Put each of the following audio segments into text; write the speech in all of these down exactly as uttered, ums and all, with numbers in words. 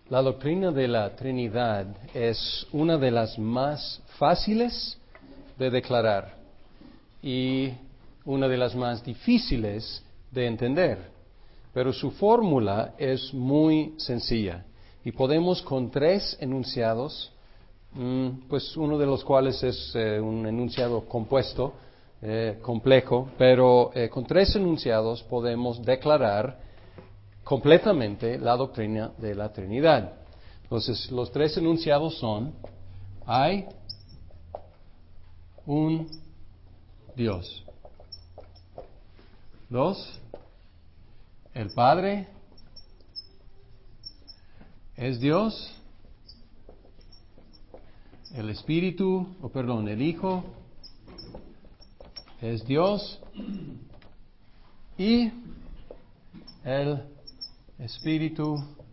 La doctrina de la Trinidad es una de las más fáciles de declarar y una de las más difíciles de entender, pero su fórmula es muy sencilla y podemos con tres enunciados, pues uno de los cuales es eh, un enunciado compuesto, eh, complejo, pero eh, con tres enunciados podemos declarar completamente la doctrina de la Trinidad. Entonces, los tres enunciados son: hay un Dios. Dos, el Padre es Dios. El Espíritu, o perdón, el Hijo es Dios. Y el Espíritu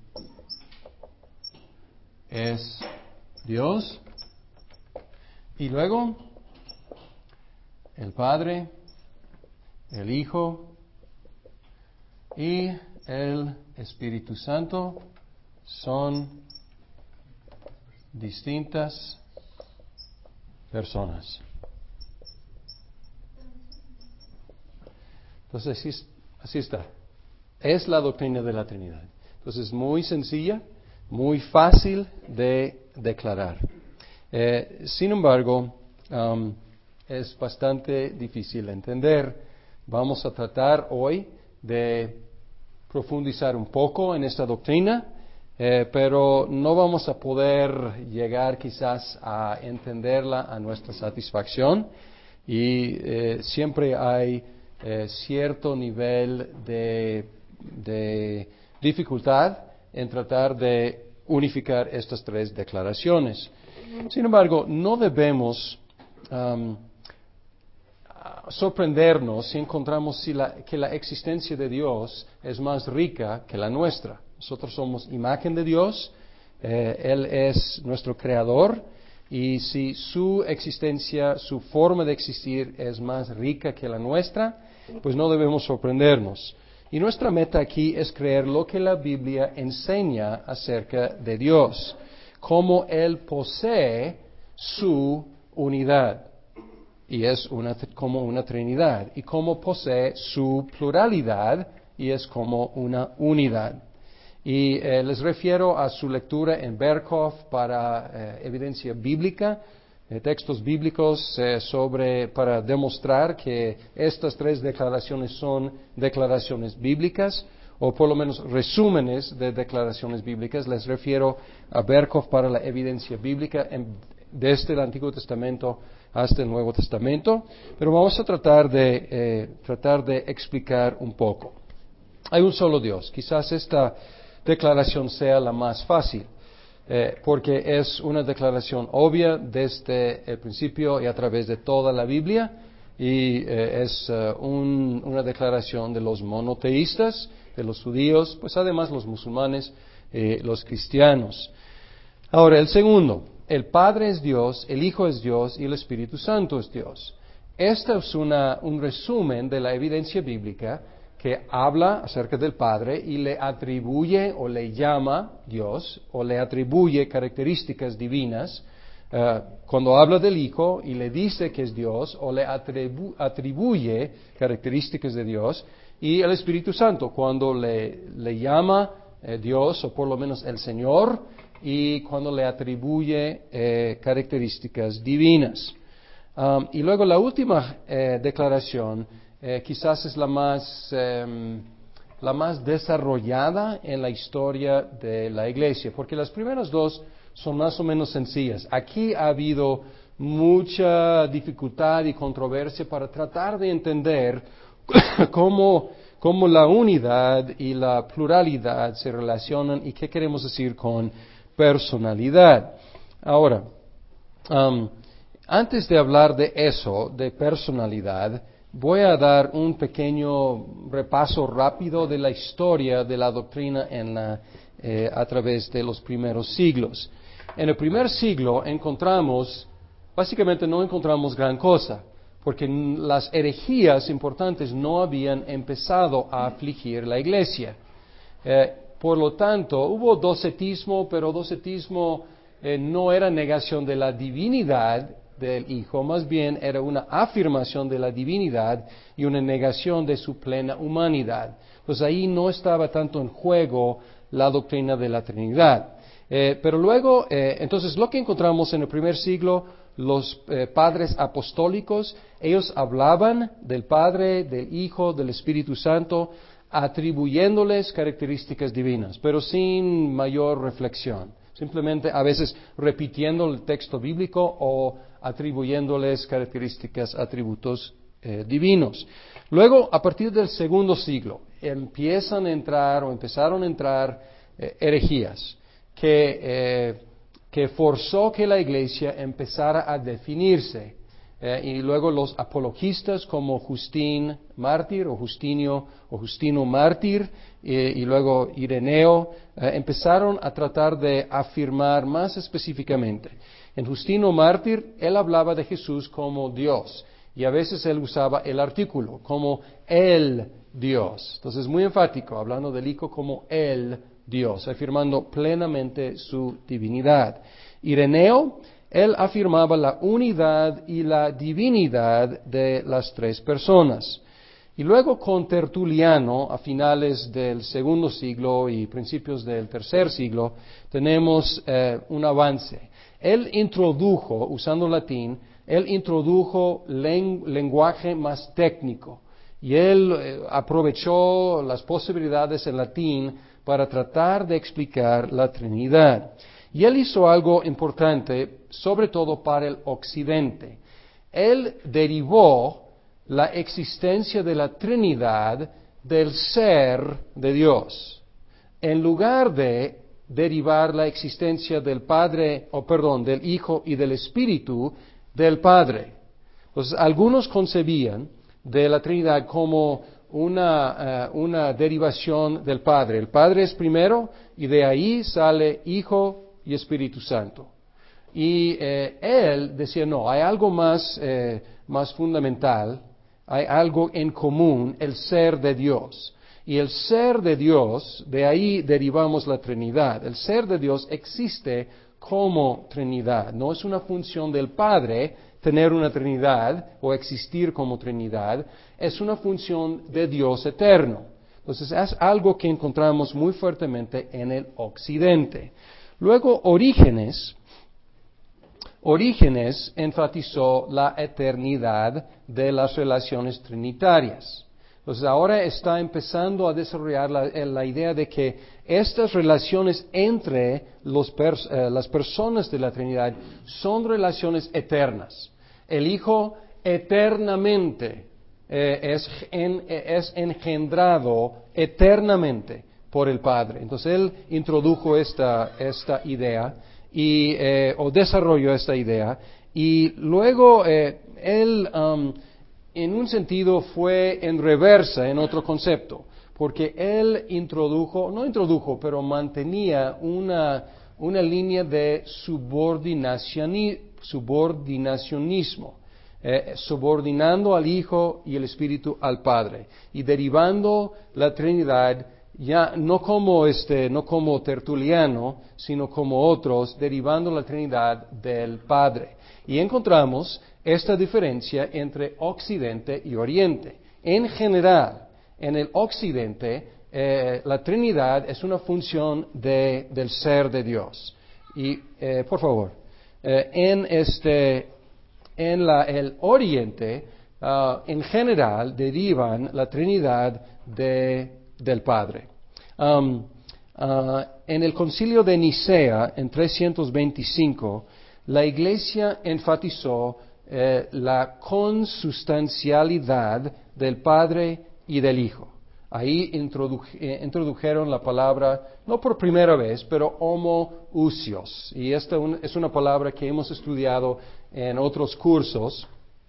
es Dios. Y luego, el Padre, el Hijo y el Espíritu Santo son distintas personas. Entonces, así, así está. Es la doctrina de la Trinidad. Entonces, muy sencilla, muy fácil de declarar. Eh, sin embargo, um, es bastante difícil de entender. Vamos a tratar hoy de profundizar un poco en esta doctrina, eh, pero no vamos a poder llegar quizás a entenderla a nuestra satisfacción y eh, siempre hay eh, cierto nivel de, de dificultad en tratar de unificar estas tres declaraciones. Sin embargo, no debemos um, sorprendernos si encontramos si la, que la existencia de Dios es más rica que la nuestra. Nosotros somos imagen de Dios, eh, Él es nuestro creador, y si su existencia, su forma de existir es más rica que la nuestra, pues no debemos sorprendernos. Y nuestra meta aquí es creer lo que la Biblia enseña acerca de Dios, cómo Él posee su unidad, y es una, como una Trinidad, y cómo posee su pluralidad, y es como una unidad. Y eh, les refiero a su lectura en Berkhof para eh, evidencia bíblica, eh, textos bíblicos eh, sobre, para demostrar que estas tres declaraciones son declaraciones bíblicas, o por lo menos resúmenes de declaraciones bíblicas. Les refiero a Berkhof para la evidencia bíblica en, desde el Antiguo Testamento hasta el Nuevo Testamento, pero vamos a tratar de, eh, tratar de explicar un poco. Hay un solo Dios. Quizás esta declaración sea la más fácil, eh, porque es una declaración obvia desde el principio y a través de toda la Biblia, y eh, es uh, un, una declaración de los monoteístas, de los judíos, pues además los musulmanes, eh, los cristianos. Ahora, el segundo, el Padre es Dios, el Hijo es Dios y el Espíritu Santo es Dios. Este es una, un resumen de la evidencia bíblica que habla acerca del Padre y le atribuye o le llama Dios o le atribuye características divinas. Uh, cuando habla del Hijo y le dice que es Dios o le atribu- atribuye características de Dios, y el Espíritu Santo cuando le, le llama eh, Dios o por lo menos el Señor, y cuando le atribuye eh, características divinas. Um, y luego la última eh, declaración eh, quizás es la más, eh, la más desarrollada en la historia de la Iglesia, porque las primeras dos son más o menos sencillas. Aquí ha habido mucha dificultad y controversia para tratar de entender cómo, cómo la unidad y la pluralidad se relacionan y qué queremos decir con personalidad. Ahora, um, antes de hablar de eso, de personalidad, voy a dar un pequeño repaso rápido de la historia de la doctrina en la, eh, a través de los primeros siglos. En el primer siglo encontramos, básicamente no encontramos gran cosa, porque las herejías importantes no habían empezado a afligir la iglesia. Eh, por lo tanto, hubo docetismo, pero docetismo eh, no era negación de la divinidad del Hijo, más bien era una afirmación de la divinidad y una negación de su plena humanidad. Pues ahí no estaba tanto en juego la doctrina de la Trinidad. Eh, pero luego, eh, entonces lo que encontramos en el primer siglo, los eh, padres apostólicos, ellos hablaban del Padre, del Hijo, del Espíritu Santo, atribuyéndoles características divinas, pero sin mayor reflexión. Simplemente a veces repitiendo el texto bíblico o atribuyéndoles características, atributos eh, divinos. Luego, a partir del segundo siglo, empiezan a entrar o empezaron a entrar eh, herejías que, eh, que forzó que la Iglesia empezara a definirse. Eh, y luego los apologistas como Justín mártir o Justinio o Justino mártir eh, y luego Ireneo eh, empezaron a tratar de afirmar más específicamente. En Justino mártir él hablaba de Jesús como Dios y a veces él usaba el artículo como el Dios. Entonces muy enfático hablando del Hijo como el Dios, afirmando plenamente su divinidad. Ireneo él afirmaba la unidad y la divinidad de las tres personas. Y luego con Tertuliano, a finales del segundo siglo y principios del tercer siglo, tenemos eh, un avance. Él introdujo, usando latín, él introdujo len- lenguaje más técnico. Y él eh, aprovechó las posibilidades en latín para tratar de explicar la Trinidad. Y él hizo algo importante, sobre todo para el occidente. Él derivó la existencia de la Trinidad del ser de Dios, en lugar de derivar la existencia del Padre, o perdón, del Hijo y del Espíritu del Padre. Entonces, algunos concebían de la Trinidad como una, uh, una derivación del Padre. El Padre es primero y de ahí sale Hijo y Espíritu Santo. Y eh, él decía, no, hay algo más, eh, más fundamental, hay algo en común, el ser de Dios. Y el ser de Dios, de ahí derivamos la Trinidad. El ser de Dios existe como Trinidad, no es una función del Padre tener una Trinidad o existir como Trinidad, es una función de Dios eterno. Entonces es algo que encontramos muy fuertemente en el occidente. Luego, Orígenes, Orígenes enfatizó la eternidad de las relaciones trinitarias. Entonces, ahora está empezando a desarrollar la, la idea de que estas relaciones entre los pers, eh, las personas de la Trinidad son relaciones eternas. El Hijo eternamente eh, es, en, es engendrado eternamente por el Padre. Entonces él introdujo esta, esta idea y, eh, o desarrolló esta idea y luego eh, él um, en un sentido fue en reversa en otro concepto, porque él introdujo, no introdujo, pero mantenía una, una línea de subordinacioni, subordinacionismo, eh, subordinando al Hijo y el Espíritu al Padre y derivando la Trinidad ya no como este, no como Tertuliano, sino como otros, derivando la Trinidad del Padre. Y encontramos esta diferencia entre Occidente y Oriente. En general, en el Occidente, eh, la Trinidad es una función de, del ser de Dios. Y, eh, por favor, eh, en este, en la, el Oriente, uh, en general, derivan la Trinidad de del Padre. Um, uh, en el concilio de Nicea, en trescientos veinticinco, la Iglesia enfatizó eh, la consustancialidad del Padre y del Hijo. Ahí introdu eh, introdujeron la palabra, no por primera vez, pero homoousios. Y esta un, es una palabra que hemos estudiado en otros cursos.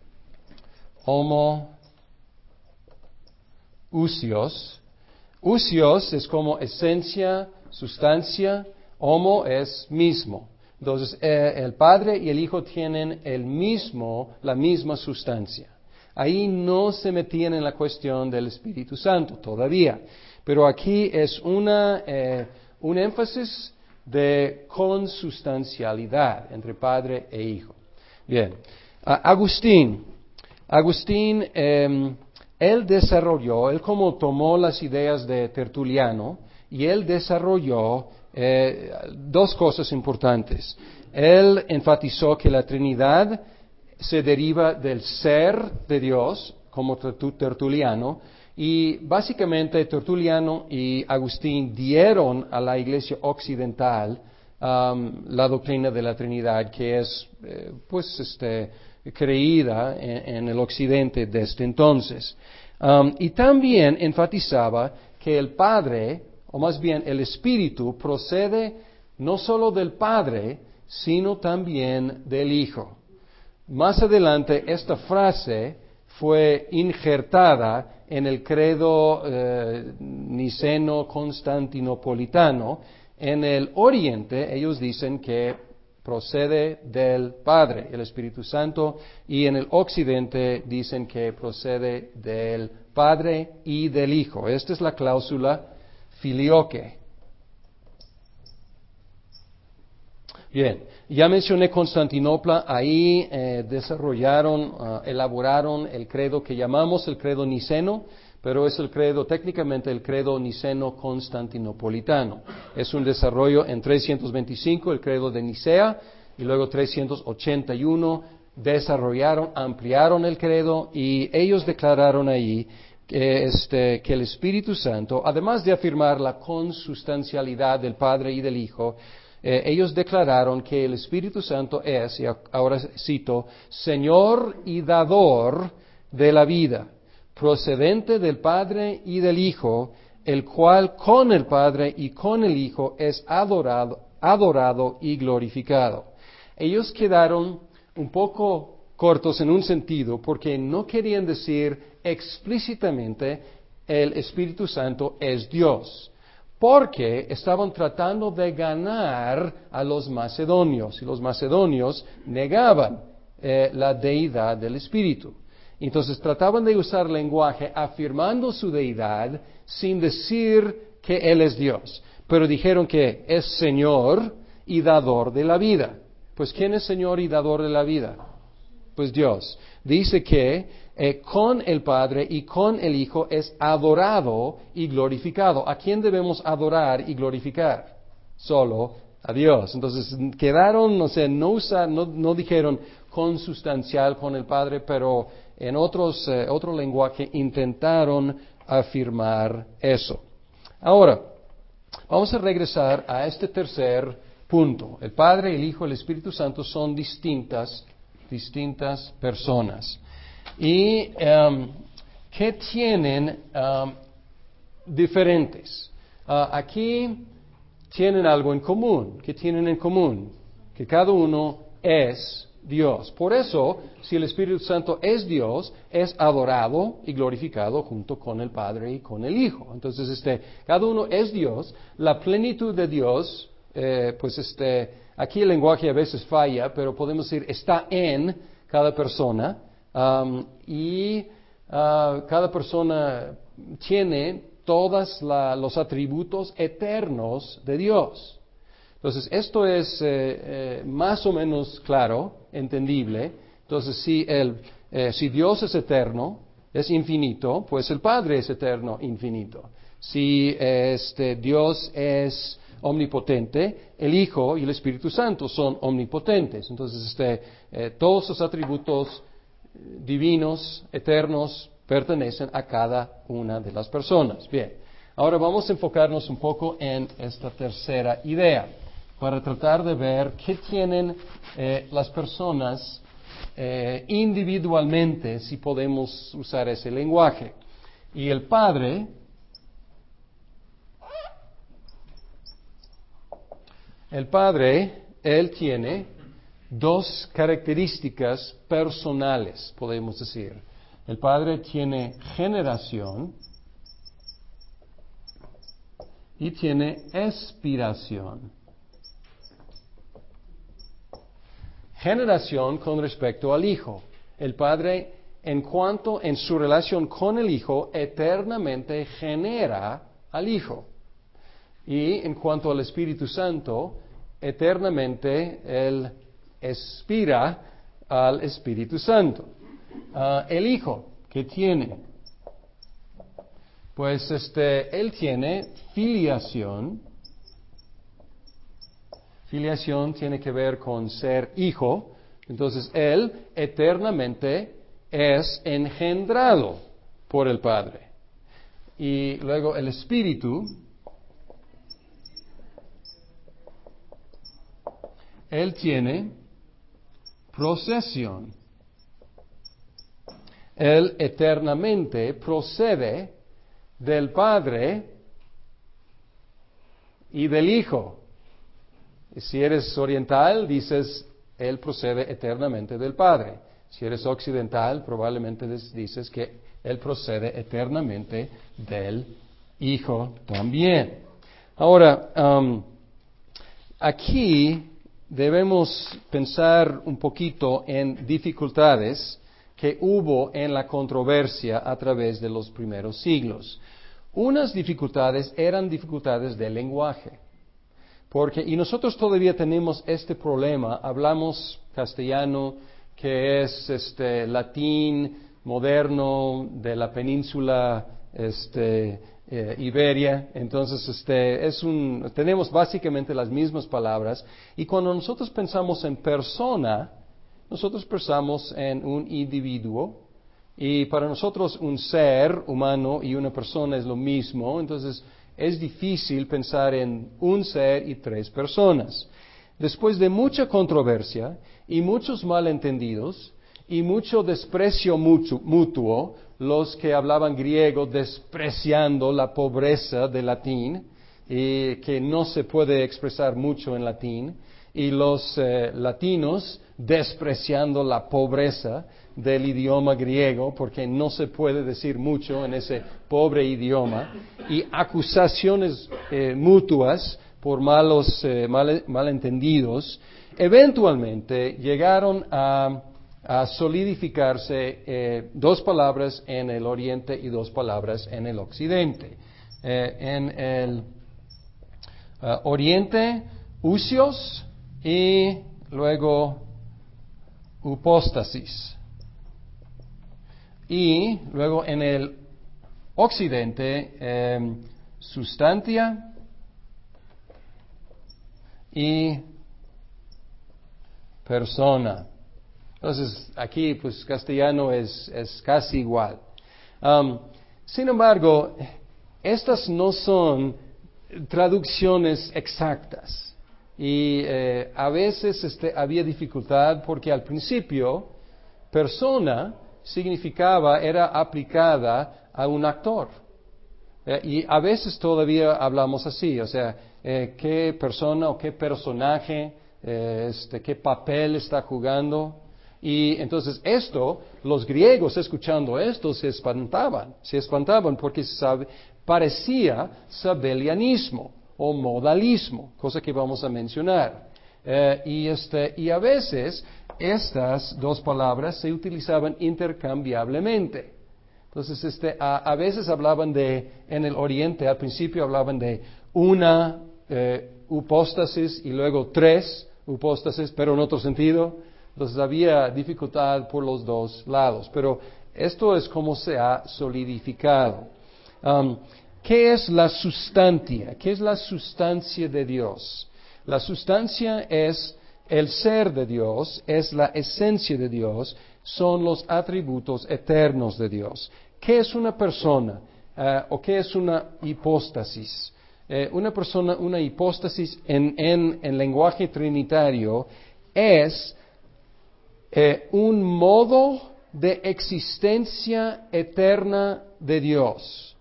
Homoousios. Ousios es como esencia, sustancia, homo es mismo. Entonces, eh, el Padre y el Hijo tienen el mismo, la misma sustancia. ahí no se metían en la cuestión del Espíritu Santo todavía. Pero aquí es una, eh, un énfasis de consustancialidad entre Padre e Hijo. Bien, uh, Agustín, Agustín, eh, él desarrolló, él como tomó las ideas de Tertuliano y él desarrolló eh, dos cosas importantes. Él enfatizó que la Trinidad se deriva del ser de Dios, como Tertuliano, y básicamente Tertuliano y Agustín dieron a la Iglesia occidental um, la doctrina de la Trinidad, que es, eh, pues, este, creída en, en el occidente desde entonces. Um, y también enfatizaba que el Padre, o más bien el Espíritu, procede no solo del Padre, sino también del Hijo. Más adelante, esta frase fue injertada en el credo eh, niceno-constantinopolitano. En el Oriente, ellos dicen que procede del Padre, el Espíritu Santo, y en el Occidente dicen que procede del Padre y del Hijo. Esta es la cláusula filioque. Bien, ya mencioné Constantinopla, ahí eh, desarrollaron, uh, elaboraron el credo que llamamos el credo niceno, pero es el credo, técnicamente el credo niceno-constantinopolitano. Es un desarrollo en trescientos veinticinco, el credo de Nicea, y luego trescientos ochenta y uno desarrollaron, ampliaron el credo, y ellos declararon ahí que, este, que el Espíritu Santo, además de afirmar la consustancialidad del Padre y del Hijo, Eh, ellos declararon que el Espíritu Santo es, y ahora cito, Señor y dador de la vida, procedente del Padre y del Hijo, el cual con el Padre y con el Hijo es adorado, adorado y glorificado. Ellos quedaron un poco cortos en un sentido porque no querían decir explícitamente el Espíritu Santo es Dios, porque estaban tratando de ganar a los macedonios, y los macedonios negaban eh, la deidad del Espíritu. Entonces trataban de usar lenguaje afirmando su deidad sin decir que Él es Dios, pero dijeron que es Señor y dador de la vida. Pues ¿quién es Señor y dador de la vida? Pues Dios. Dice que Eh, con el Padre y con el Hijo es adorado y glorificado. ¿A quién debemos adorar y glorificar? Solo a Dios. Entonces quedaron, no sé, no, usa, no, no dijeron consustancial con el Padre, pero en otros, eh, otro lenguaje intentaron afirmar eso. Ahora, vamos a regresar a este tercer punto. El Padre, el Hijo y el Espíritu Santo son distintas, distintas personas. ¿Y um, qué tienen um, diferentes? Uh, aquí tienen algo en común. ¿Qué tienen en común? Que cada uno es Dios. Por eso, si el Espíritu Santo es Dios, es adorado y glorificado junto con el Padre y con el Hijo. Entonces, este, cada uno es Dios. La plenitud de Dios, eh, pues este, aquí el lenguaje a veces falla, pero podemos decir está en cada persona. Um, y uh, cada persona tiene todos los atributos eternos de Dios. Entonces, esto es eh, eh, más o menos claro, entendible. Entonces, si, el, eh, si Dios es eterno, es infinito, pues el Padre es eterno, infinito. Si este, Dios es omnipotente, el Hijo y el Espíritu Santo son omnipotentes. Entonces, este, eh, todos los atributos divinos, eternos, pertenecen a cada una de las personas. Bien, ahora vamos a enfocarnos un poco en esta tercera idea, para tratar de ver qué tienen eh, las personas eh, individualmente, si podemos usar ese lenguaje. Y el Padre, el Padre, Él tiene dos características personales, podemos decir. El Padre tiene generación y tiene expiración. Generación con respecto al Hijo. El Padre en cuanto en su relación con el Hijo, eternamente genera al Hijo. Y en cuanto al Espíritu Santo, eternamente Él expira al Espíritu Santo. Uh, el Hijo, ¿qué tiene? Pues este, Él tiene filiación. Filiación tiene que ver con ser hijo. Entonces, Él eternamente es engendrado por el Padre. Y luego el Espíritu, Él tiene procesión. Él eternamente procede del Padre y del Hijo. Si eres oriental, dices, Él procede eternamente del Padre. Si eres occidental, probablemente dices que Él procede eternamente del Hijo también. Ahora, um, aquí debemos pensar un poquito en dificultades que hubo en la controversia a través de los primeros siglos. Unas dificultades eran dificultades de lenguaje. Porque, y nosotros todavía tenemos este problema, hablamos castellano, que es este latín moderno de la península este, eh, Iberia, entonces este, es un, tenemos básicamente las mismas palabras, y cuando nosotros pensamos en persona, nosotros pensamos en un individuo, y para nosotros un ser humano y una persona es lo mismo, entonces es difícil pensar en un ser y tres personas. Después de mucha controversia y muchos malentendidos y mucho desprecio mutuo, los que hablaban griego despreciando la pobreza del latín, y que no se puede expresar mucho en latín, y los eh, latinos despreciando la pobreza del idioma griego, porque no se puede decir mucho en ese pobre idioma, y acusaciones eh, mutuas por malos eh, mal, malentendidos, eventualmente llegaron a, a solidificarse eh, dos palabras en el oriente y dos palabras en el occidente. Eh, en el uh, oriente, usios, y luego upóstasis. Y luego en el occidente, eh, sustancia y persona. Entonces, aquí, pues, castellano es, es casi igual. Um, sin embargo, estas no son traducciones exactas. Y eh, a veces este, había dificultad porque al principio, persona significaba, era aplicada a un actor. Eh, y a veces todavía hablamos así, o sea, eh, qué persona o qué personaje, eh, este, qué papel está jugando. Y entonces esto, los griegos escuchando esto se espantaban, se espantaban porque sabe, parecía sabelianismo o modalismo, cosa que vamos a mencionar. Eh, y, este, y a veces estas dos palabras se utilizaban intercambiablemente. Entonces, este, a, a veces hablaban de, en el Oriente, al principio hablaban de una eh, upóstasis y luego tres upóstasis, pero en otro sentido. Entonces había dificultad por los dos lados. Pero esto es como se ha solidificado. Um, ¿Qué es la sustancia? ¿Qué es la sustancia de Dios? La sustancia es el ser de Dios, es la esencia de Dios, son los atributos eternos de Dios. ¿Qué es una persona? Uh, ¿O qué es una hipóstasis? Eh, una persona, una hipóstasis en, en, en lenguaje trinitario es eh, un modo de existencia eterna de Dios,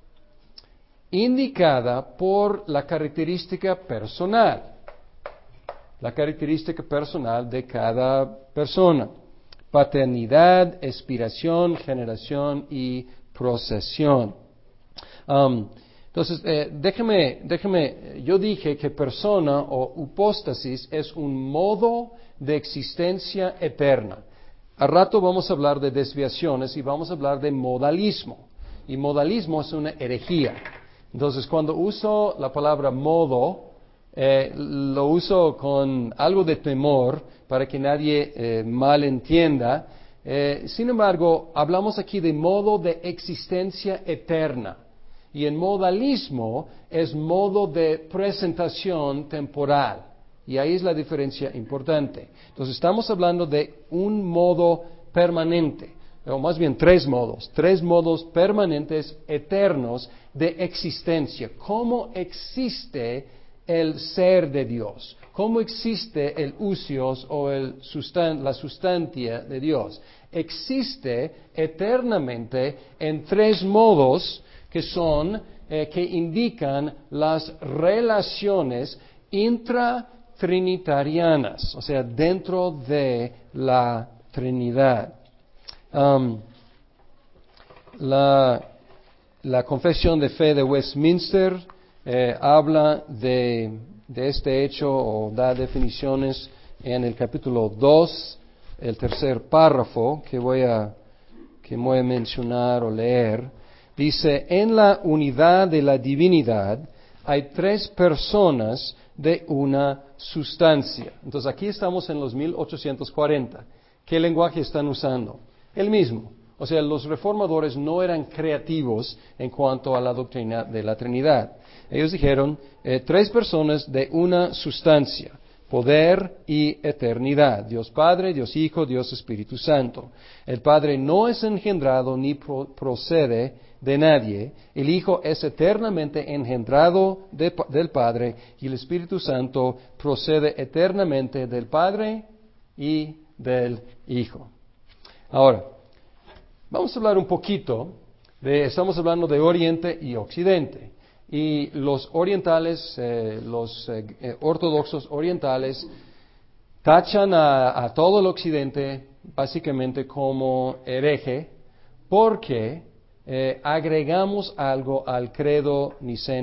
indicada por la característica personal, la característica personal de cada persona: paternidad, expiración, generación y procesión. Um, entonces, eh, déjeme, déjeme, yo dije que persona o hipóstasis es un modo de existencia eterna. a rato vamos a hablar de desviaciones y vamos a hablar de modalismo. Y modalismo es una herejía. Entonces, cuando uso la palabra modo, eh, lo uso con algo de temor para que nadie eh, malentienda. Eh, sin embargo, hablamos aquí de modo de existencia eterna. Y en modalismo es modo de presentación temporal. Y ahí es la diferencia importante. Entonces estamos hablando de un modo permanente, o más bien tres modos, tres modos permanentes eternos de existencia. ¿Cómo existe el ser de Dios? ¿Cómo existe el usios o el sustan- la sustancia de Dios? Existe eternamente en tres modos que son, eh, que indican las relaciones intratrinitarianas, o sea, dentro de la Trinidad. Um, la, la Confesión de Fe de Westminster eh, habla de, de este hecho o da definiciones en el capítulo dos, el tercer párrafo que voy a, que voy a mencionar o leer. Dice, en la unidad de la divinidad hay tres personas de una sustancia. Entonces aquí estamos en los mil ochocientos cuarenta. ¿Qué lenguaje están usando? El mismo. O sea, los reformadores no eran creativos en cuanto a la doctrina de la Trinidad. Ellos dijeron, eh, tres personas de una sustancia, poder y eternidad. Dios Padre, Dios Hijo, Dios Espíritu Santo. El Padre no es engendrado ni pro- procede de nadie. El Hijo es eternamente engendrado de, del Padre y el Espíritu Santo procede eternamente del Padre y del Hijo. Ahora, vamos a hablar un poquito de, estamos hablando de Oriente y Occidente. Y los orientales, eh, los eh, ortodoxos orientales, tachan a, a todo el Occidente básicamente como hereje porque eh, agregamos algo al credo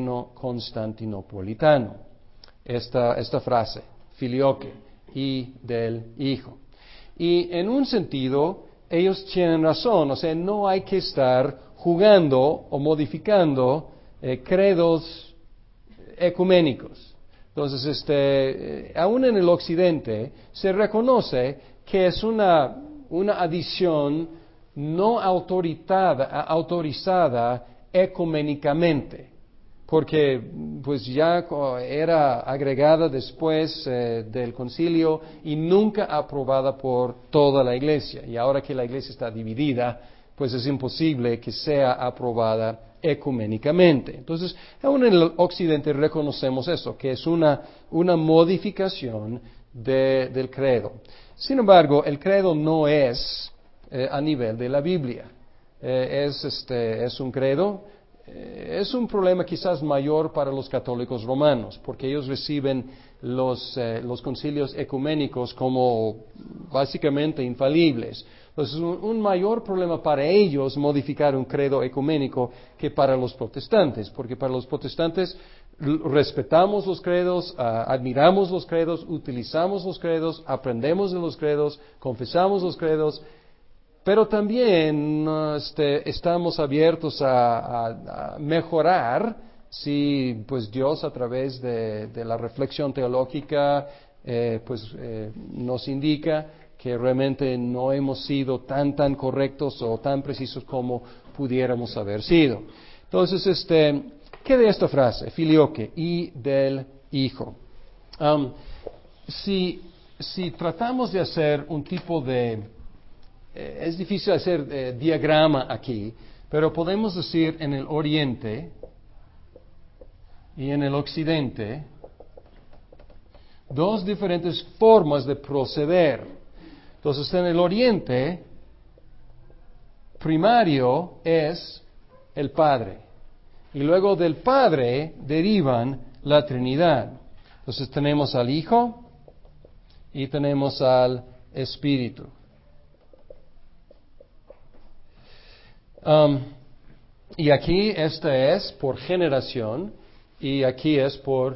niceno-constantinopolitano. Esta, esta frase, filioque, y del Hijo. Y en un sentido, ellos tienen razón, o sea, no hay que estar jugando o modificando eh, credos ecuménicos. Entonces, este, eh, aún en el Occidente se reconoce que es una, una adición no autoritada, autorizada ecuménicamente, porque pues ya era agregada después eh, del concilio y nunca aprobada por toda la iglesia. Y ahora que la iglesia está dividida, pues es imposible que sea aprobada ecuménicamente. Entonces, aún en el Occidente reconocemos eso, que es una, una modificación de, del credo. Sin embargo, el credo no es eh, a nivel de la Biblia. Eh, es, este, es un credo. Es un problema quizás mayor para los católicos romanos, porque ellos reciben los, eh, los concilios ecuménicos como básicamente infalibles. Entonces, un, un mayor problema para ellos modificar un credo ecuménico que para los protestantes, porque para los protestantes respetamos los credos, uh, admiramos los credos, utilizamos los credos, aprendemos de los credos, confesamos los credos. Pero también este, estamos abiertos a, a, a mejorar si pues Dios a través de, de la reflexión teológica eh, pues eh, nos indica que realmente no hemos sido tan tan correctos o tan precisos como pudiéramos haber sido. Entonces, este, ¿qué de esta frase? Filioque, y del Hijo. Um, si, si tratamos de hacer un tipo de Eh, es difícil hacer eh, diagrama aquí, pero podemos decir en el Oriente y en el Occidente dos diferentes formas de proceder. Entonces, en el Oriente, primario es el Padre, y luego del Padre derivan la Trinidad. Entonces, tenemos al Hijo y tenemos al Espíritu. Um, y aquí esta es por generación y aquí es por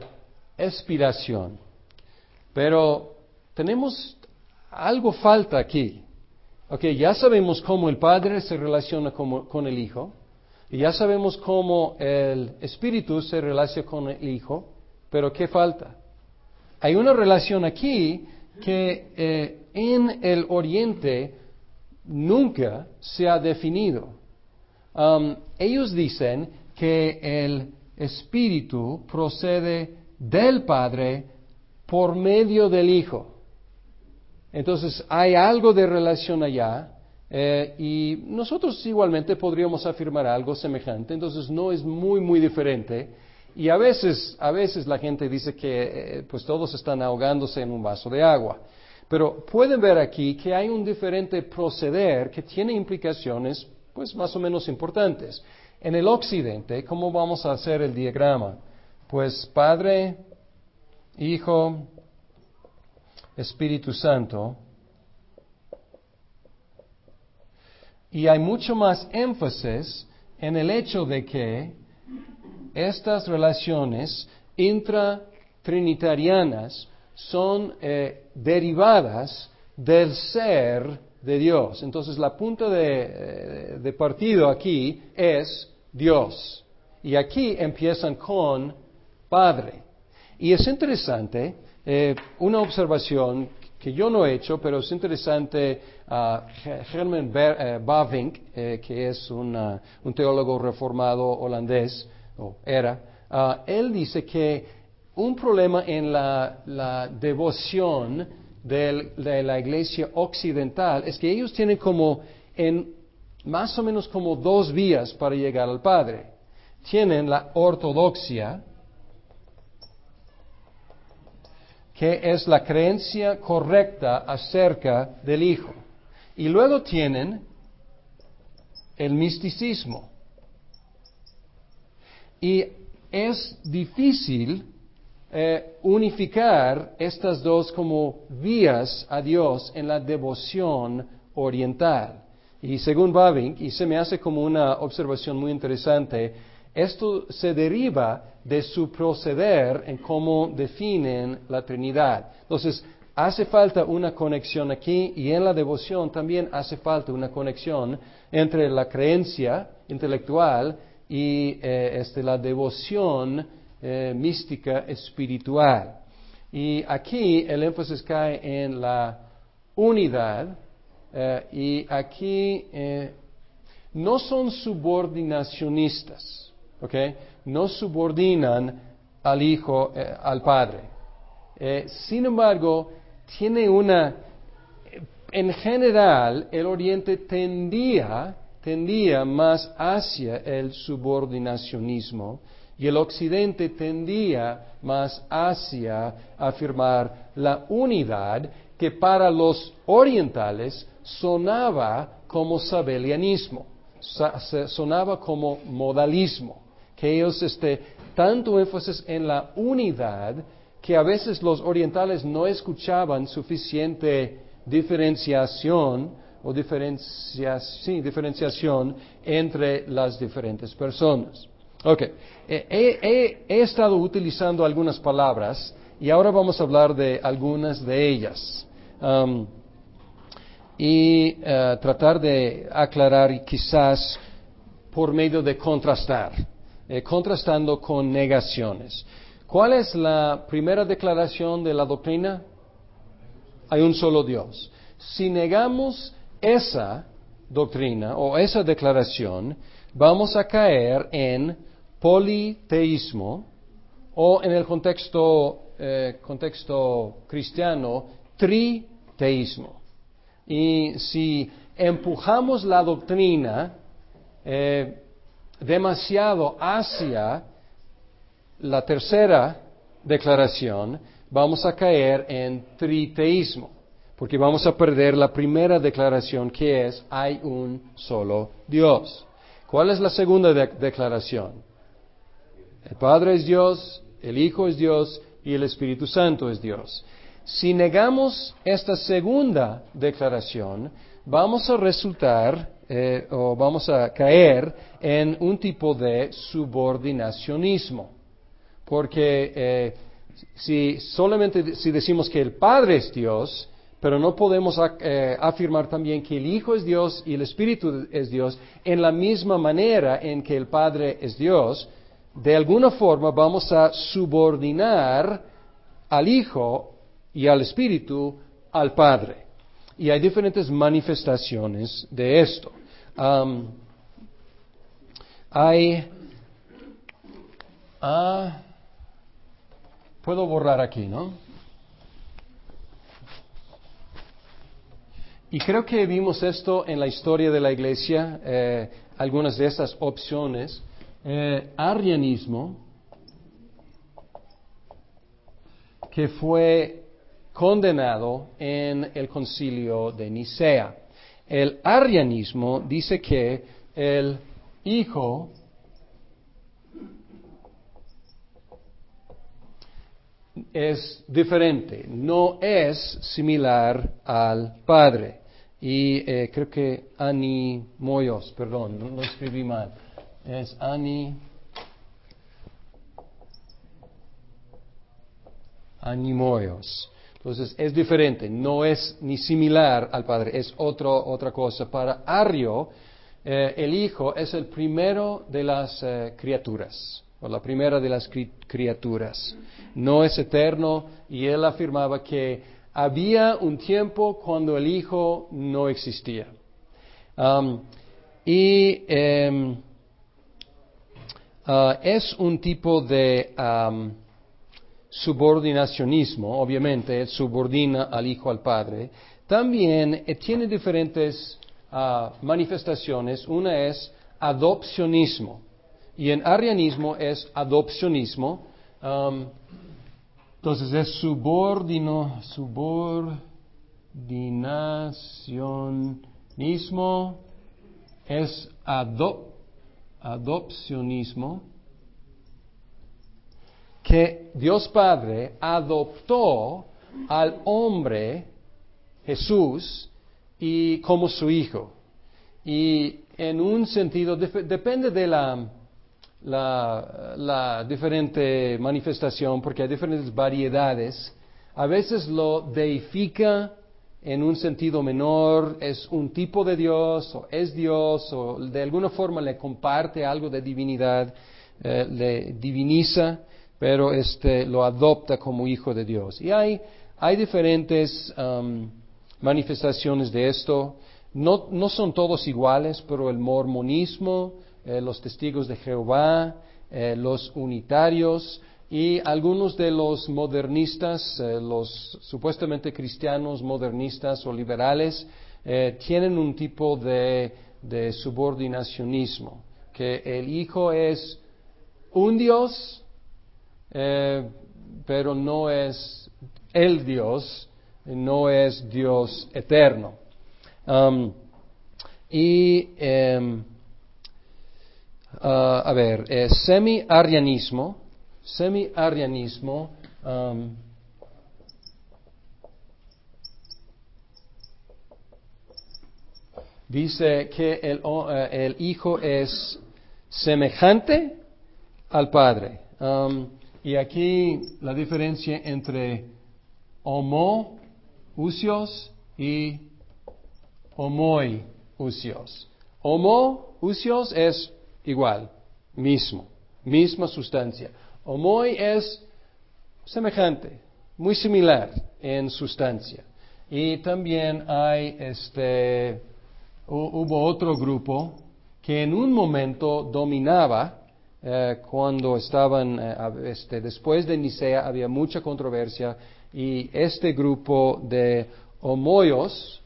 expiración. Pero tenemos algo falta aquí. Ok, ya sabemos cómo el Padre se relaciona como, con el Hijo, y ya sabemos cómo el Espíritu se relaciona con el Hijo, pero ¿qué falta? Hay una relación aquí que eh, en el Oriente nunca se ha definido. Um, ellos dicen que el Espíritu procede del Padre por medio del Hijo. Entonces hay algo de relación allá eh, y nosotros igualmente podríamos afirmar algo semejante. Entonces no es muy muy diferente y a veces a veces la gente dice que eh, pues todos están ahogándose en un vaso de agua. Pero pueden ver aquí que hay un diferente proceder que tiene implicaciones pues más o menos importantes. En el occidente, ¿cómo vamos a hacer el diagrama? Pues Padre, Hijo, Espíritu Santo. Y hay mucho más énfasis en el hecho de que estas relaciones intratrinitarianas son eh, derivadas del ser de Dios. Entonces la punta de, de partido aquí es Dios. Y aquí empiezan con Padre. Y es interesante, eh, una observación que yo no he hecho, pero es interesante, uh, Herman uh, Bavinck, eh, que es una, un teólogo reformado holandés, o era, uh, él dice que un problema en la, la devoción de, de la iglesia occidental es que ellos tienen como en más o menos como dos vías para llegar al Padre. Tienen la ortodoxia, que es la creencia correcta acerca del Hijo. Y luego tienen el misticismo. Y es difícil eh, unificar estas dos como vías a Dios en la devoción oriental. Y según Bavinck, y se me hace como una observación muy interesante, esto se deriva de su proceder en cómo definen la Trinidad. Entonces, hace falta una conexión aquí y en la devoción también hace falta una conexión entre la creencia intelectual y eh, este, la devoción eh, mística espiritual. Y aquí el énfasis cae en la unidad eh, y aquí eh, no son subordinacionistas. ¿Okay? No subordinan al Hijo, eh, al Padre. Eh, sin embargo, tiene una, en general, el Oriente tendía, tendía más hacia el subordinacionismo y el Occidente tendía más hacia afirmar la unidad que para los orientales sonaba como sabelianismo, sonaba como modalismo. Que ellos, este, tanto énfasis en la unidad, que a veces los orientales no escuchaban suficiente diferenciación o diferencia, sí, diferenciación entre las diferentes personas. Ok, eh, he, he, he estado utilizando algunas palabras y ahora vamos a hablar de algunas de ellas. Um, y uh, tratar de aclarar quizás por medio de contrastar. Eh, contrastando con negaciones. ¿Cuál es la primera declaración de la doctrina? Hay un solo Dios. Si negamos esa doctrina o esa declaración, vamos a caer en politeísmo o en el contexto, eh, contexto cristiano, triteísmo. Y si empujamos la doctrina, eh, demasiado hacia la tercera declaración, vamos a caer en triteísmo, porque vamos a perder la primera declaración que es hay un solo Dios. ¿Cuál es la segunda de- declaración? El Padre es Dios, el Hijo es Dios y el Espíritu Santo es Dios. Si negamos esta segunda declaración, vamos a resultar Eh, o vamos a caer en un tipo de subordinacionismo. Porque eh, si solamente si decimos que el Padre es Dios, pero no podemos eh, afirmar también que el Hijo es Dios y el Espíritu es Dios en la misma manera en que el Padre es Dios. De alguna forma vamos a subordinar al Hijo y al Espíritu al Padre. Y hay diferentes manifestaciones de esto. Um, hay... Uh, puedo borrar aquí, ¿no? Y creo que vimos esto en la historia de la Iglesia, eh, algunas de estas opciones. Eh, arrianismo, que fue condenado en el concilio de Nicea. El arrianismo dice que el Hijo es diferente, no es similar al Padre. Y eh, creo que Animoios, perdón, no lo escribí mal, es Ani, Animoios. Entonces es diferente, no es ni similar al Padre, es otro, otra cosa. Para Arrio, eh, el Hijo es el primero de las eh, criaturas, o la primera de las cri- criaturas. No es eterno, y él afirmaba que había un tiempo cuando el Hijo no existía. Um, y um, uh, es un tipo de um, subordinacionismo, obviamente, él subordina al Hijo al Padre. También eh, tiene diferentes uh, manifestaciones. Una es adopcionismo, y en arrianismo es adopcionismo. Um, entonces es subordino, subordinacionismo, es adop, adopcionismo, que Dios Padre adoptó al hombre Jesús y como su hijo. Y en un sentido, def- depende de la, la, la diferente manifestación, porque hay diferentes variedades. A veces lo deifica en un sentido menor, es un tipo de Dios, o es Dios, o de alguna forma le comparte algo de divinidad, eh, le diviniza, pero este lo adopta como hijo de Dios. Y hay, hay diferentes um, manifestaciones de esto. No, no son todos iguales, pero el mormonismo, eh, los testigos de Jehová, eh, los unitarios y algunos de los modernistas, eh, los supuestamente cristianos modernistas o liberales, eh, tienen un tipo de, de subordinacionismo, que el Hijo es un Dios, eh, pero no es el Dios, no es Dios eterno. Um, y, um, uh, a ver, eh, semi-arrianismo, semi-arrianismo, um, dice que el, uh, el Hijo es semejante al Padre. Um, y aquí la diferencia entre homoousios y homoiousios. Homoousios es igual, mismo, misma sustancia. Homoi es semejante, muy similar en sustancia. Y también hay este, hubo otro grupo que en un momento dominaba. Eh, cuando estaban, eh, este, después de Nicea había mucha controversia, y este grupo de homoios,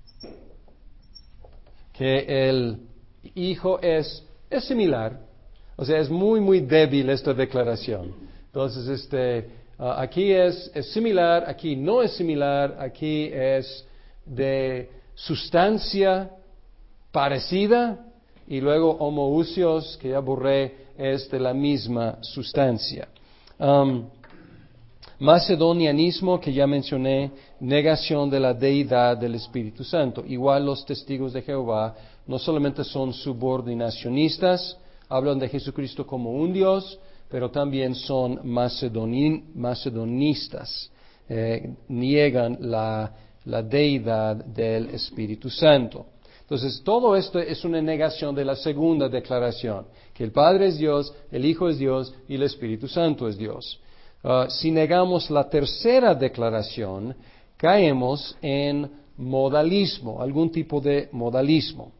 que el Hijo es, es similar, o sea, es muy, muy débil esta declaración. Entonces, este, uh, aquí es, es similar, aquí no es similar, aquí es de sustancia parecida, y luego homoousios, que ya borré, es de la misma sustancia. Um, Macedonianismo, que ya mencioné, negación de la deidad del Espíritu Santo. Igual los testigos de Jehová no solamente son subordinacionistas, hablan de Jesucristo como un Dios, pero también son macedonin, macedonistas. Eh, niegan la, la deidad del Espíritu Santo. Entonces, todo esto es una negación de la segunda declaración, que el Padre es Dios, el Hijo es Dios y el Espíritu Santo es Dios. Uh, si negamos la tercera declaración, caemos en modalismo, algún tipo de modalismo.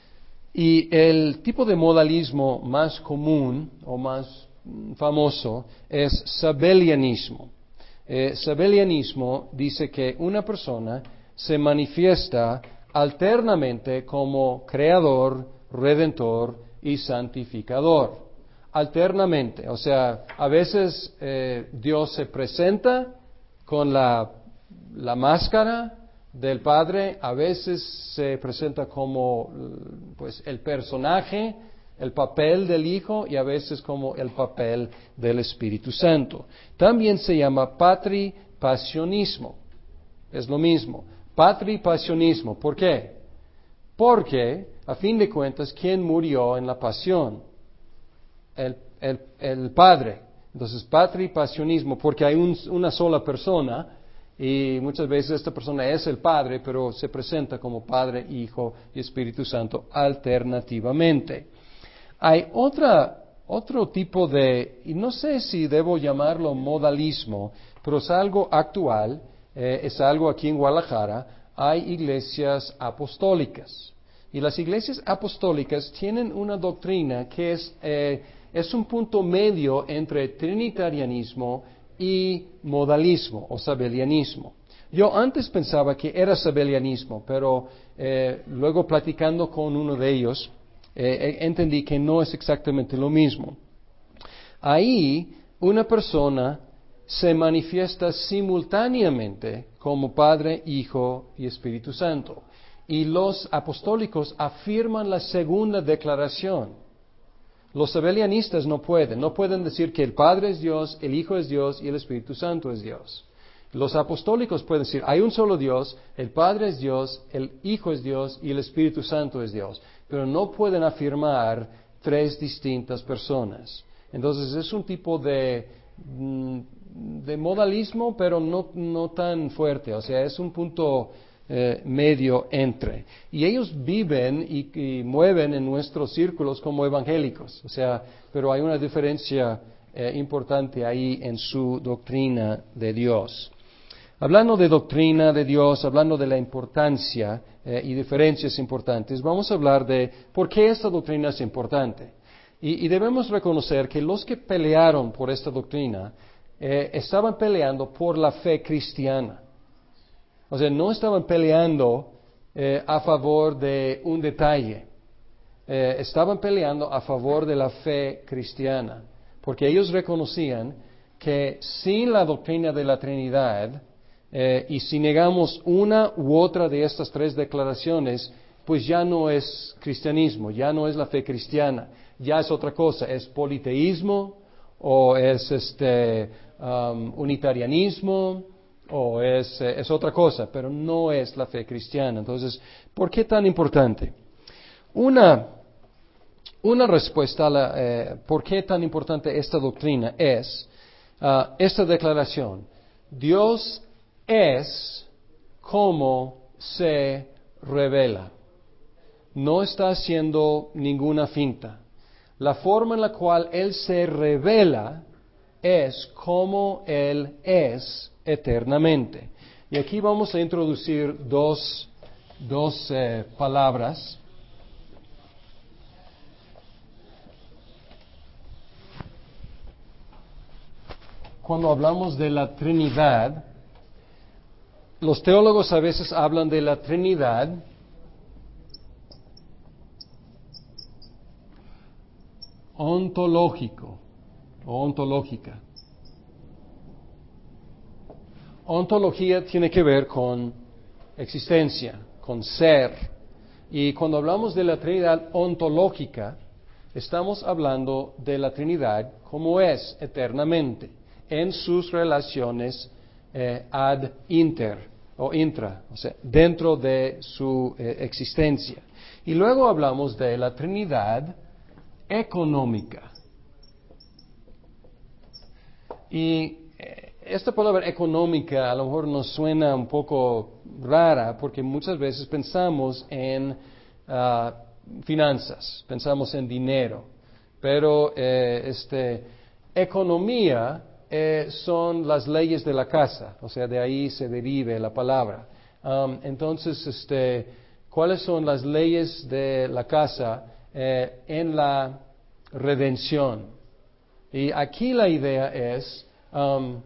Y el tipo de modalismo más común o más famoso es sabellianismo. Eh, sabellianismo dice que una persona se manifiesta alternamente como creador, redentor y santificador. Alternamente, o sea, a veces eh, Dios se presenta con la, la máscara del Padre, a veces se presenta como pues el personaje, el papel del Hijo y a veces como el papel del Espíritu Santo. También se llama patripasionismo, es lo mismo. Patripasionismo, ¿por qué? Porque, a fin de cuentas, ¿quién murió en la pasión? El, el, el Padre. Entonces, patripasionismo, porque hay un, una sola persona, y muchas veces esta persona es el Padre, pero se presenta como Padre, Hijo y Espíritu Santo alternativamente. Hay otra, otro tipo de, y no sé si debo llamarlo modalismo, pero es algo actual, eh, es algo aquí en Guadalajara, hay iglesias apostólicas. Y las iglesias apostólicas tienen una doctrina que es, eh, es un punto medio entre trinitarianismo y modalismo o sabellianismo. Yo antes pensaba que era sabellianismo, pero eh, luego platicando con uno de ellos, eh, entendí que no es exactamente lo mismo. Ahí una persona se manifiesta simultáneamente como Padre, Hijo y Espíritu Santo. Y los apostólicos afirman la segunda declaración. Los sabellianistas no pueden, no pueden decir que el Padre es Dios, el Hijo es Dios y el Espíritu Santo es Dios. Los apostólicos pueden decir, hay un solo Dios, el Padre es Dios, el Hijo es Dios y el Espíritu Santo es Dios. Pero no pueden afirmar tres distintas personas. Entonces es un tipo de, de modalismo, pero no, no tan fuerte. O sea, es un punto eh, medio entre. Y ellos viven y, y mueven en nuestros círculos como evangélicos. O sea, pero hay una diferencia eh, importante ahí en su doctrina de Dios. Hablando de doctrina de Dios, hablando de la importancia eh, y diferencias importantes, vamos a hablar de por qué esta doctrina es importante. Y, y debemos reconocer que los que pelearon por esta doctrina eh, estaban peleando por la fe cristiana. O sea, no estaban peleando eh, a favor de un detalle. Eh, estaban peleando a favor de la fe cristiana. Porque ellos reconocían que sin la doctrina de la Trinidad, Eh, y si negamos una u otra de estas tres declaraciones, pues ya no es cristianismo, ya no es la fe cristiana, ya es otra cosa, es politeísmo, o es este um, unitarianismo, o es, eh, es otra cosa, pero no es la fe cristiana. Entonces, ¿por qué tan importante? Una, una respuesta a la, eh, ¿por qué tan importante esta doctrina? Es uh, esta declaración. Dios es como se revela. No está haciendo ninguna finta. La forma en la cual Él se revela es como Él es eternamente. Y aquí vamos a introducir dos, dos eh, palabras. Cuando hablamos de la Trinidad, los teólogos a veces hablan de la Trinidad ontológico o ontológica. Ontología tiene que ver con existencia, con ser. Y cuando hablamos de la Trinidad ontológica, estamos hablando de la Trinidad como es eternamente, en sus relaciones eh, ad inter o intra, o sea, dentro de su eh, existencia. Y luego hablamos de la Trinidad económica. Y eh, esta palabra económica a lo mejor nos suena un poco rara porque muchas veces pensamos en uh, finanzas, pensamos en dinero, pero eh, este, economía eh, son las leyes de la casa, o sea, de ahí se derive la palabra. Um, entonces, este, ¿cuáles son las leyes de la casa eh, en la redención? Y aquí la idea es um,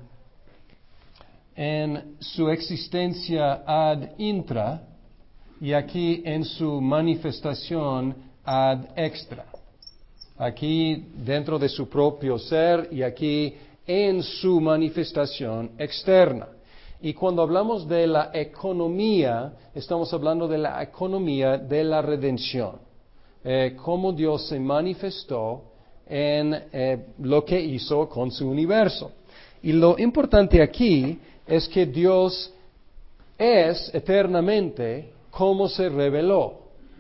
en su existencia ad intra y aquí en su manifestación ad extra. Aquí dentro de su propio ser y aquí en su manifestación externa. Y cuando hablamos de la economía, estamos hablando de la economía de la redención. Eh, cómo Dios se manifestó en eh, lo que hizo con su universo. Y lo importante aquí es que Dios es eternamente como se reveló.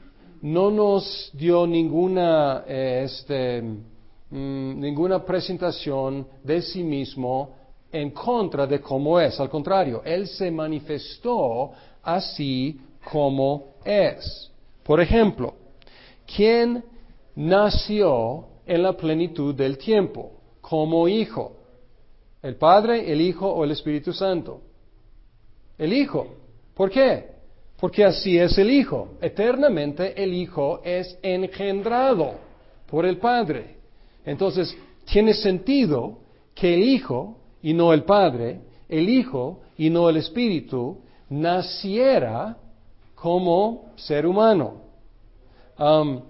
No nos dio ninguna, eh, este, mmm, ninguna presentación de sí mismo en contra de cómo es. Al contrario, Él se manifestó así como es. Por ejemplo, ¿quién nació en la plenitud del tiempo como hijo? ¿El Padre, el Hijo o el Espíritu Santo? El Hijo. ¿Por qué? Porque así es el Hijo. Eternamente el Hijo es engendrado por el Padre. Entonces, tiene sentido que el Hijo y no el Padre, el Hijo y no el Espíritu, naciera como ser humano. Um,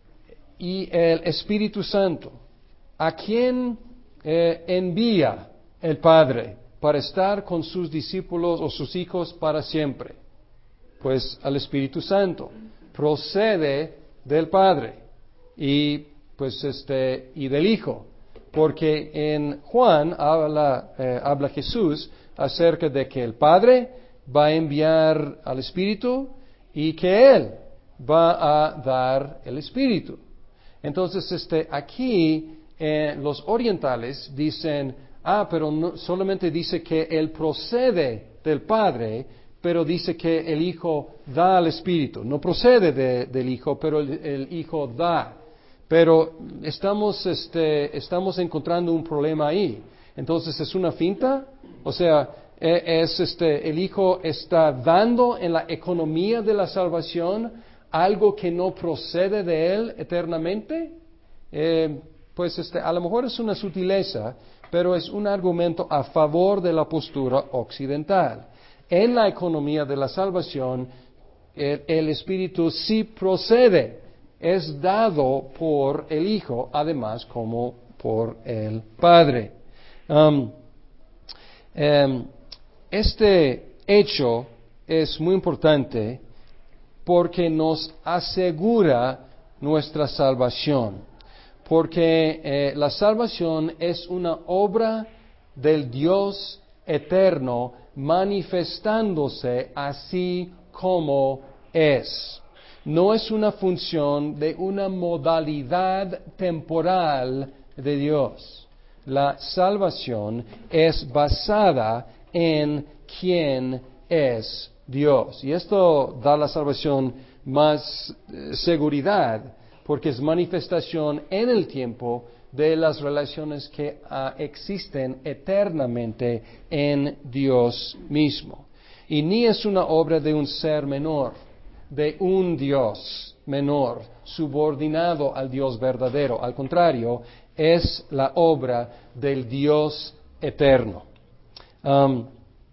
y el Espíritu Santo, ¿a quién eh, envía el Padre para estar con sus discípulos o sus hijos para siempre? Pues al Espíritu Santo. Procede del Padre y pues este y del Hijo. Porque en Juan habla, eh, habla Jesús acerca de que el Padre va a enviar al Espíritu y que Él va a dar el Espíritu. Entonces, este, aquí eh, los orientales dicen, ah, pero no, solamente dice que Él procede del Padre, pero dice que el Hijo da al Espíritu. No procede de, del Hijo, pero el, el Hijo da. Pero estamos, este, estamos encontrando un problema ahí. Entonces, ¿es una finta? O sea, es, este, el Hijo está dando en la economía de la salvación algo que no procede de Él eternamente. Eh, pues este, a lo mejor es una sutileza, pero es un argumento a favor de la postura occidental. En la economía de la salvación, el, el Espíritu sí procede. Es dado por el Hijo, además como por el Padre. Um, um, este hecho es muy importante porque nos asegura nuestra salvación. Porque eh, la salvación es una obra del Dios eterno manifestándose así como es. No es una función de una modalidad temporal de Dios. La salvación es basada en quién es Dios. Y esto da a la salvación más eh, seguridad, porque es manifestación en el tiempo de las relaciones que uh, existen eternamente en Dios mismo. Y ni es una obra de un ser menor, de un Dios menor, subordinado al Dios verdadero. Al contrario, es la obra del Dios eterno. Um,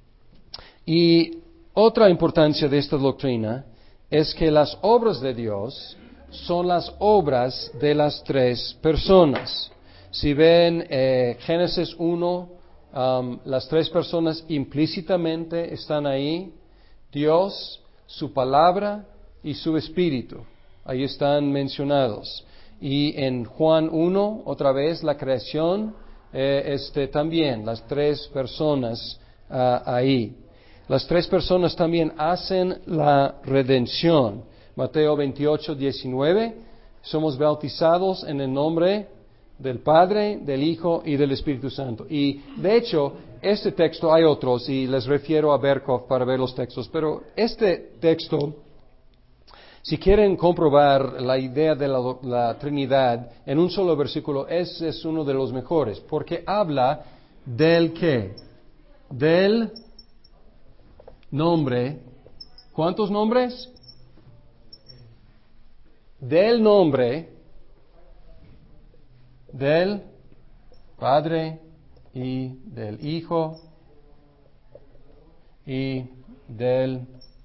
y otra importancia de esta doctrina es que las obras de Dios son las obras de las tres personas. Si ven eh, Génesis uno, um, las tres personas implícitamente están ahí. Dios, su palabra y su espíritu. Ahí están mencionados. Y en Juan uno, otra vez, la creación, eh, este, también, las tres personas uh, ahí. Las tres personas también hacen la redención. Mateo veintiocho, diecinueve, somos bautizados en el nombre del Padre, del Hijo y del Espíritu Santo. Y de hecho, este texto, hay otros, y les refiero a Berkhoff para ver los textos, pero este texto, si quieren comprobar la idea de la, la Trinidad en un solo versículo, es, es uno de los mejores, porque habla del qué, del nombre. ¿Cuántos nombres? Del nombre del Padre y del Hijo y del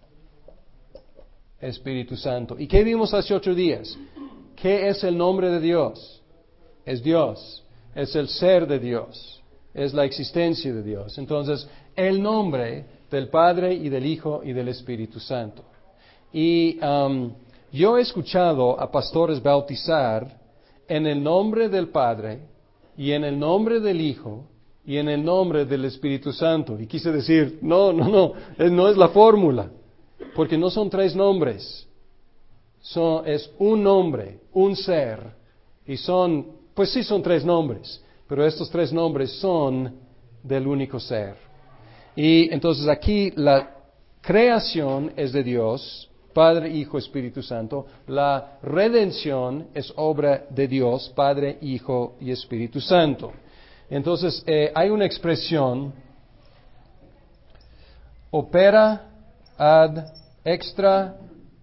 Espíritu Santo. ¿Y qué vimos hace ocho días? ¿Qué es el nombre de Dios? Es Dios, es el ser de Dios, es la existencia de Dios. Entonces, el nombre del Padre y del Hijo y del Espíritu Santo. Y um, yo he escuchado a pastores bautizar en el nombre del Padre y en el nombre del Hijo y en el nombre del Espíritu Santo. Y quise decir, no, no, no, no es la fórmula, porque no son tres nombres, son, es un nombre, un ser, y son, pues sí son tres nombres, pero estos tres nombres son del único ser. Y entonces aquí la creación es de Dios, Padre, Hijo, Espíritu Santo. La redención es obra de Dios, Padre, Hijo y Espíritu Santo. Entonces eh, hay una expresión, opera ad extra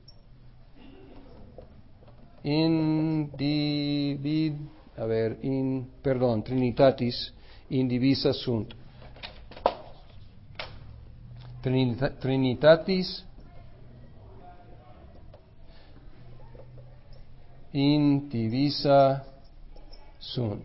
individ, a ver, in, perdón, Trinitatis indivisa sunt. Trinita, Trinitatis indivisa sunt.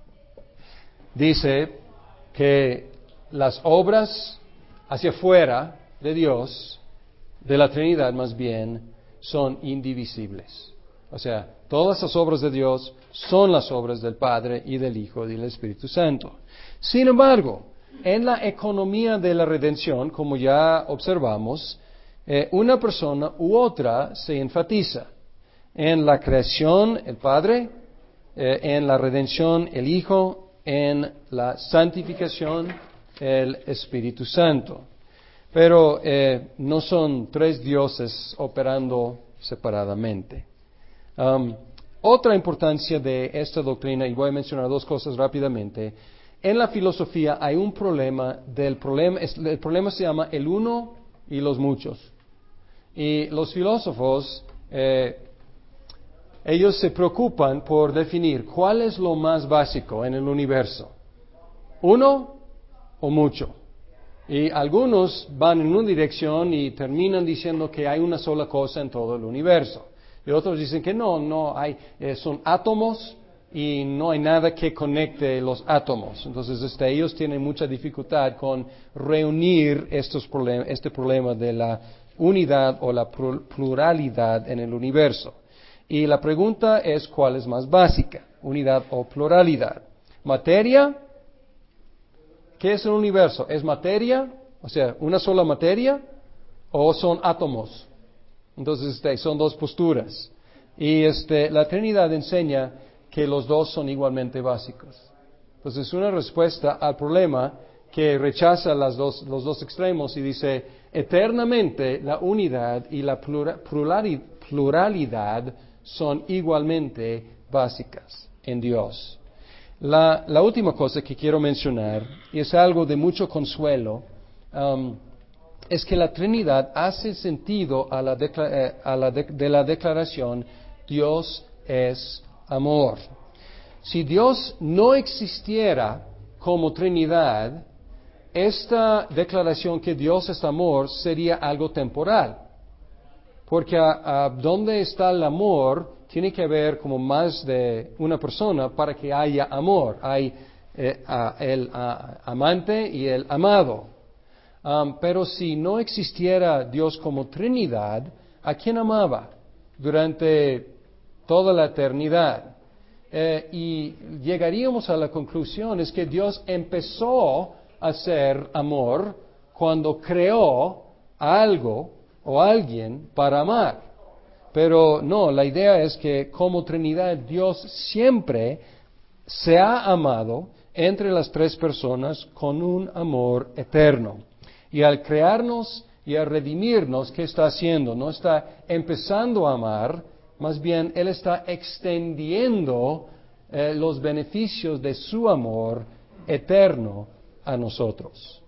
Dice que las obras hacia afuera de Dios, de la Trinidad más bien, son indivisibles. O sea, todas las obras de Dios son las obras del Padre y del Hijo y del Espíritu Santo. Sin embargo, en la economía de la redención, como ya observamos, eh, una persona u otra se enfatiza. En la creación, el Padre, eh, en la redención, el Hijo, en la santificación, el Espíritu Santo. Pero eh, no son tres dioses operando separadamente. Um, otra importancia de esta doctrina, y voy a mencionar dos cosas rápidamente. En la filosofía hay un problema, del problema, el problema se llama el uno y los muchos. Y los filósofos, eh, ellos se preocupan por definir cuál es lo más básico en el universo, uno o mucho. Y algunos van en una dirección y terminan diciendo que hay una sola cosa en todo el universo. Y otros dicen que no, no hay, eh, son átomos y no hay nada que conecte los átomos. Entonces, este, ellos tienen mucha dificultad con reunir estos problem- este problema de la unidad o la pluralidad en el universo. Y la pregunta es, ¿cuál es más básica? ¿Unidad o pluralidad? ¿Materia? ¿Qué es el universo? ¿Es materia? O sea, ¿una sola materia? ¿O son átomos? Entonces, este, son dos posturas. Y este, la Trinidad enseña que los dos son igualmente básicos. Entonces, es una respuesta al problema que rechaza las dos, los dos extremos y dice, eternamente la unidad y la plura, pluralidad son igualmente básicas en Dios. La, la última cosa que quiero mencionar, y es algo de mucho consuelo, um, es que la Trinidad hace sentido a la, decla- eh, a la de, de la declaración Dios es amor. Si Dios no existiera como Trinidad, esta declaración que Dios es amor sería algo temporal. Porque a, a donde está el amor tiene que haber como más de una persona para que haya amor. Hay eh, a, el a, amante y el amado. Um, pero si no existiera Dios como Trinidad, ¿a quién amaba durante toda la eternidad? Eh, y llegaríamos a la conclusión es que Dios empezó a ser amor cuando creó algo o alguien para amar. Pero no, la idea es que como Trinidad Dios siempre se ha amado entre las tres personas con un amor eterno. Y al crearnos y al redimirnos, ¿qué está haciendo? No está empezando a amar, más bien Él está extendiendo eh, los beneficios de su amor eterno a nosotros.